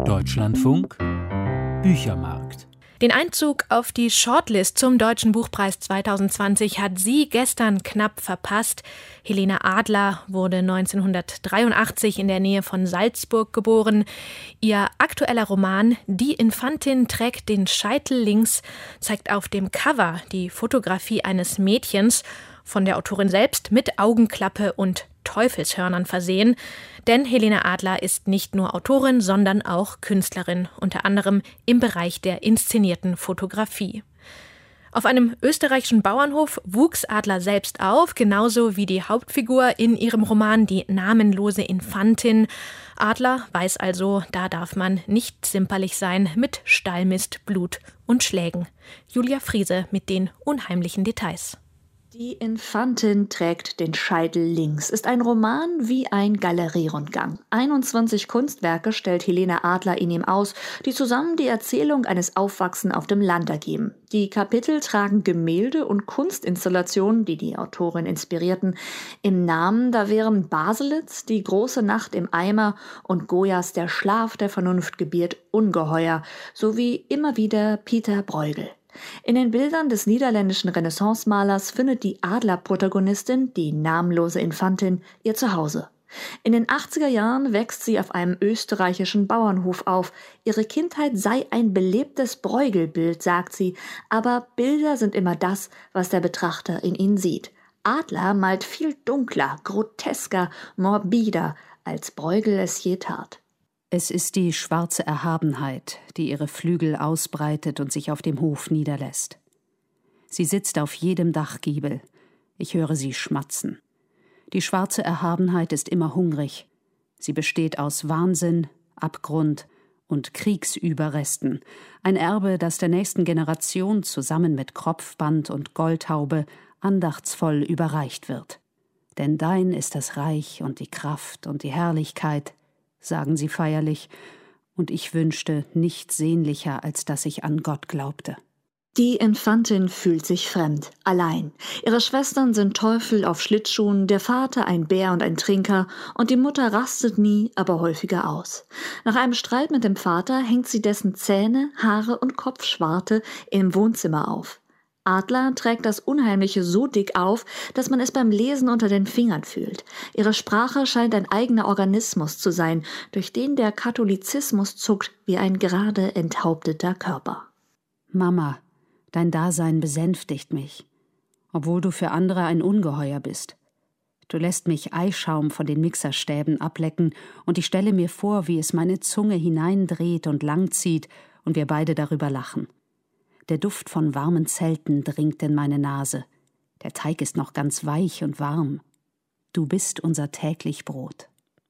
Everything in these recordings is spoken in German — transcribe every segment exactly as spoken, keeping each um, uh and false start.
Deutschlandfunk Büchermarkt. Den Einzug auf die Shortlist zum Deutschen Buchpreis zwanzig zwanzig hat sie gestern knapp verpasst. Helene Adler wurde neunzehnhundertdreiundachtzig in der Nähe von Salzburg geboren. Ihr aktueller Roman »Die Infantin trägt den Scheitel links« zeigt auf dem Cover die Fotografie eines Mädchens, von der Autorin selbst mit Augenklappe und Teufelshörnern versehen. Denn Helene Adler ist nicht nur Autorin, sondern auch Künstlerin, unter anderem im Bereich der inszenierten Fotografie. Auf einem österreichischen Bauernhof wuchs Adler selbst auf, genauso wie die Hauptfigur in ihrem Roman Die namenlose Infantin. Adler weiß also, da darf man nicht zimperlich sein mit Stallmist, Blut und Schlägen. Julia Friese mit den unheimlichen Details. Die Infantin trägt den Scheitel links ist ein Roman wie ein Galerierundgang. einundzwanzig Kunstwerke stellt Helene Adler in ihm aus, die zusammen die Erzählung eines Aufwachsens auf dem Land ergeben. Die Kapitel tragen Gemälde und Kunstinstallationen, die die Autorin inspirierten. Im Namen, da wären Baselitz, Die große Nacht im Eimer und Goyas Der Schlaf der Vernunft gebiert ungeheuer, sowie immer wieder Pieter Bruegel. In den Bildern des niederländischen Renaissance-Malers findet die Adler-Protagonistin, die namenlose Infantin, ihr Zuhause. In den achtziger Jahren wächst sie auf einem österreichischen Bauernhof auf. Ihre Kindheit sei ein belebtes Bruegel-Bild, sagt sie, aber Bilder sind immer das, was der Betrachter in ihnen sieht. Adler malt viel dunkler, grotesker, morbider, als Bruegel es je tat. Es ist die schwarze Erhabenheit, die ihre Flügel ausbreitet und sich auf dem Hof niederlässt. Sie sitzt auf jedem Dachgiebel. Ich höre sie schmatzen. Die schwarze Erhabenheit ist immer hungrig. Sie besteht aus Wahnsinn, Abgrund und Kriegsüberresten. Ein Erbe, das der nächsten Generation zusammen mit Kropfband und Goldhaube andachtsvoll überreicht wird. Denn dein ist das Reich und die Kraft und die Herrlichkeit, sagen sie feierlich, und ich wünschte nichts sehnlicher, als dass ich an Gott glaubte. Die Infantin fühlt sich fremd, allein. Ihre Schwestern sind Teufel auf Schlittschuhen, der Vater ein Bär und ein Trinker und die Mutter rastet nie, aber häufiger aus. Nach einem Streit mit dem Vater hängt sie dessen Zähne, Haare und Kopfschwarte im Wohnzimmer auf. Adler trägt das Unheimliche so dick auf, dass man es beim Lesen unter den Fingern fühlt. Ihre Sprache scheint ein eigener Organismus zu sein, durch den der Katholizismus zuckt wie ein gerade enthaupteter Körper. Mama, dein Dasein besänftigt mich, obwohl du für andere ein Ungeheuer bist. Du lässt mich Eischaum von den Mixerstäben ablecken und ich stelle mir vor, wie es meine Zunge hineindreht und langzieht und wir beide darüber lachen. Der Duft von warmen Zelten dringt in meine Nase. Der Teig ist noch ganz weich und warm. Du bist unser täglich Brot.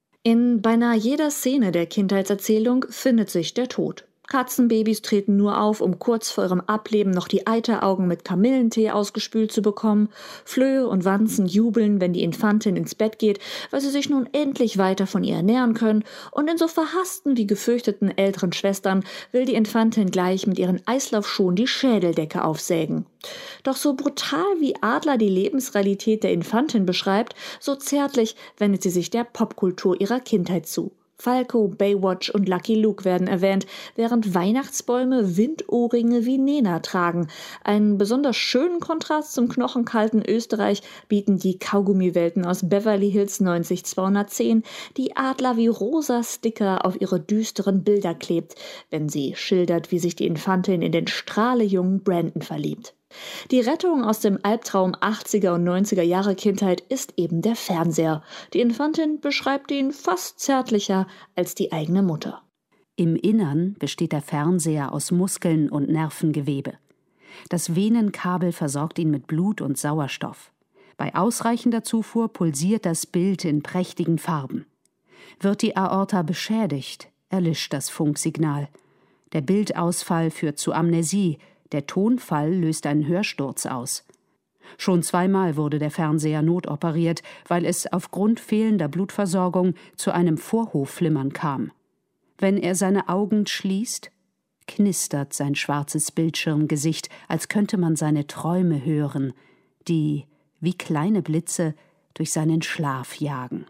In beinahe jeder Szene der Kindheitserzählung findet sich der Tod. Katzenbabys treten nur auf, um kurz vor ihrem Ableben noch die Eiteraugen mit Kamillentee ausgespült zu bekommen. Flöhe und Wanzen jubeln, wenn die Infantin ins Bett geht, weil sie sich nun endlich weiter von ihr ernähren können. Und in so verhassten wie gefürchteten älteren Schwestern will die Infantin gleich mit ihren Eislaufschuhen die Schädeldecke aufsägen. Doch so brutal wie Adler die Lebensrealität der Infantin beschreibt, so zärtlich wendet sie sich der Popkultur ihrer Kindheit zu. Falco, Baywatch und Lucky Luke werden erwähnt, während Weihnachtsbäume Windohrringe wie Nena tragen. Einen besonders schönen Kontrast zum knochenkalten Österreich bieten die Kaugummiwelten aus Beverly Hills neunzig zweihundertzehn, die Adler wie rosa Sticker auf ihre düsteren Bilder klebt, wenn sie schildert, wie sich die Infantin in den strahlejungen Brandon verliebt. Die Rettung aus dem Albtraum achtziger und neunziger Jahre Kindheit ist eben der Fernseher. Die Infantin beschreibt ihn fast zärtlicher als die eigene Mutter. Im Innern besteht der Fernseher aus Muskeln und Nervengewebe. Das Venenkabel versorgt ihn mit Blut und Sauerstoff. Bei ausreichender Zufuhr pulsiert das Bild in prächtigen Farben. Wird die Aorta beschädigt, erlischt das Funksignal. Der Bildausfall führt zu Amnesie, der Tonfall löst einen Hörsturz aus. Schon zweimal wurde der Fernseher notoperiert, weil es aufgrund fehlender Blutversorgung zu einem Vorhofflimmern kam. Wenn er seine Augen schließt, knistert sein schwarzes Bildschirmgesicht, als könnte man seine Träume hören, die, wie kleine Blitze, durch seinen Schlaf jagen.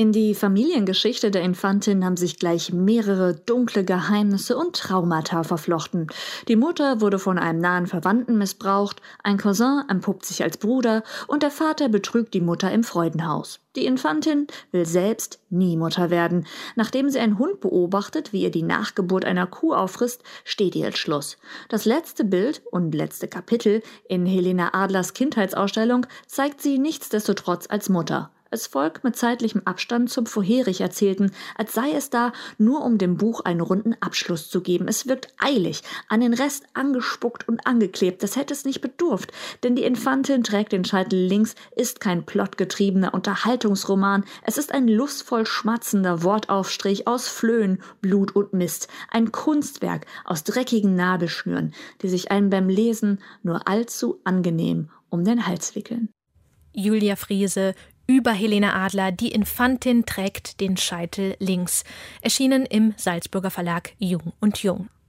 In die Familiengeschichte der Infantin haben sich gleich mehrere dunkle Geheimnisse und Traumata verflochten. Die Mutter wurde von einem nahen Verwandten missbraucht, ein Cousin entpuppt sich als Bruder und der Vater betrügt die Mutter im Freudenhaus. Die Infantin will selbst nie Mutter werden. Nachdem sie einen Hund beobachtet, wie er die Nachgeburt einer Kuh auffrisst, steht ihr Schluss. Das letzte Bild und letzte Kapitel in Helena Adlers Kindheitsausstellung zeigt sie nichtsdestotrotz als Mutter. Es folgt mit zeitlichem Abstand zum vorherig Erzählten, als sei es da nur um dem Buch einen runden Abschluss zu geben. Es wirkt eilig, an den Rest angespuckt und angeklebt. Das hätte es nicht bedurft, denn die Infantin trägt den Scheitel links, ist kein plotgetriebener Unterhaltungsroman. Es ist ein lustvoll schmatzender Wortaufstrich aus Flöhen, Blut und Mist. Ein Kunstwerk aus dreckigen Nabelschnüren, die sich einem beim Lesen nur allzu angenehm um den Hals wickeln. Julia Friese über Helena Adler, die Infantin trägt den Scheitel links. Erschienen im Salzburger Verlag Jung und Jung.